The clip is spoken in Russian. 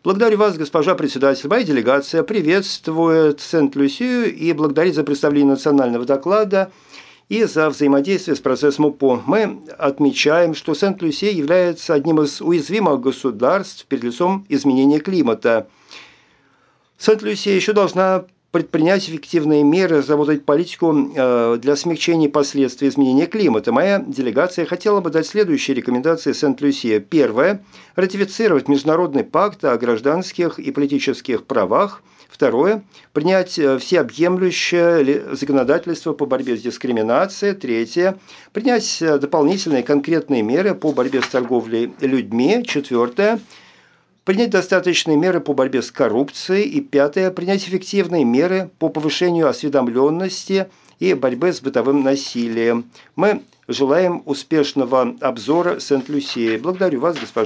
Благодарю вас, госпожа председатель. Моя делегация приветствует Сент-Люсию и благодарит за представление национального доклада и за взаимодействие с процессом УПО. Мы отмечаем, что Сент-Люсия является одним из уязвимых государств перед лицом изменения климата. Сент-Люсия еще должна предпринять эффективные меры, разработать политику для смягчения последствий изменения климата. Моя делегация хотела бы дать следующие рекомендации Сент-Люсии. Первое. Ратифицировать Международный пакт о гражданских и политических правах. Второе. Принять всеобъемлющее законодательство по борьбе с дискриминацией. Третье. Принять дополнительные конкретные меры по борьбе с торговлей людьми. Четвертое. Принять достаточные меры по борьбе с коррупцией. И пятое. Принять эффективные меры по повышению осведомленности и борьбе с бытовым насилием. Мы желаем успешного обзора Сент-Люсии. Благодарю вас, госпожа.